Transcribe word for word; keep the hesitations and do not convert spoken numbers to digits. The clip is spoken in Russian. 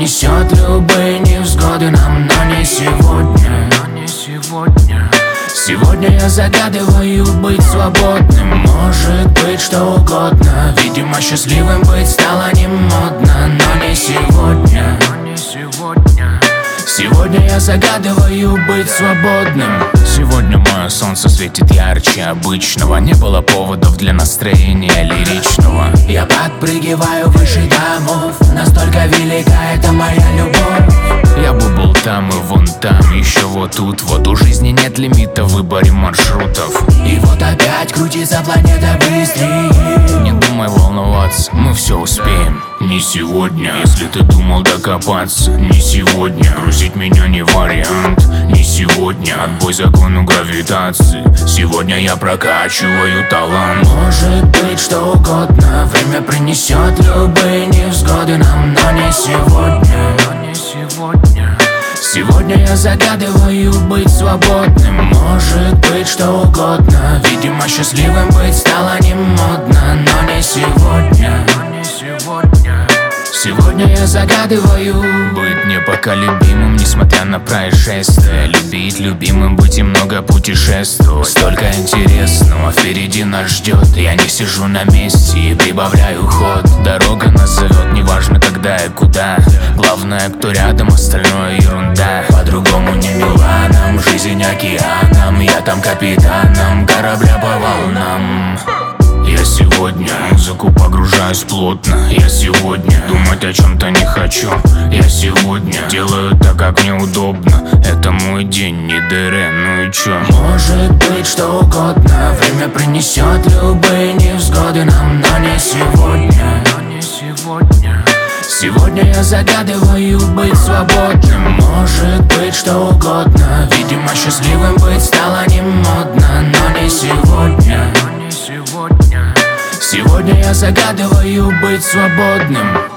принесет любые невзгоды нам, но не сегодня, но не сегодня. Сегодня я загадываю быть свободным. Может быть что угодно. Видимо, счастливым быть стало не модно, но не сегодня, но не сегодня. Сегодня я загадываю быть свободным. Сегодня мое солнце светит ярче обычного. Не было поводов для настроения лиричного. Я подпрыгиваю выше домов. Настолько велика эта моя любовь. Я бы был там и вон там, еще вот тут. Вот у жизни нет лимита в выборе маршрутов. И вот опять крутится планета быстрее. Не думай волноваться, мы все успеем. Не сегодня, если ты думал докопаться. Не сегодня, грузить меня не вариант. Не сегодня, отбой закону гравитации. Сегодня я прокачиваю талант. Может быть что угодно. Время принесет любые невзгоды нам, но не сегодня, но не сегодня. Сегодня я загадываю быть свободным. Может быть что угодно. Видимо, счастливым быть стало не модно, но не сегодня, но не сегодня. Сегодня я загадываю быть непоколебимым, несмотря на происшествия. Любить любимым, быть и много путешествовать. Столько интересного впереди нас ждет. Я не сижу на месте и прибавляю ход. Дорога нас зовет, неважно когда и куда. Главное, кто рядом, остальное ерунда. По-другому не Миланом, жизнь океаном. Я там капитаном корабля по волнам. Я сегодня в музыку погружаюсь плотно. Я сегодня думать о чем-то не хочу. Я сегодня делаю так, как мне удобно. Это мой день, не дыре, ну и чё? Может быть что угодно. Время принесет любые невзгоды нам, но не сегодня, но не сегодня. Сегодня я загадываю быть свободным. Может быть что угодно. Видимо, счастливым быть стало не модно, но не сегодня, но не сегодня. Сегодня я загадываю быть свободным.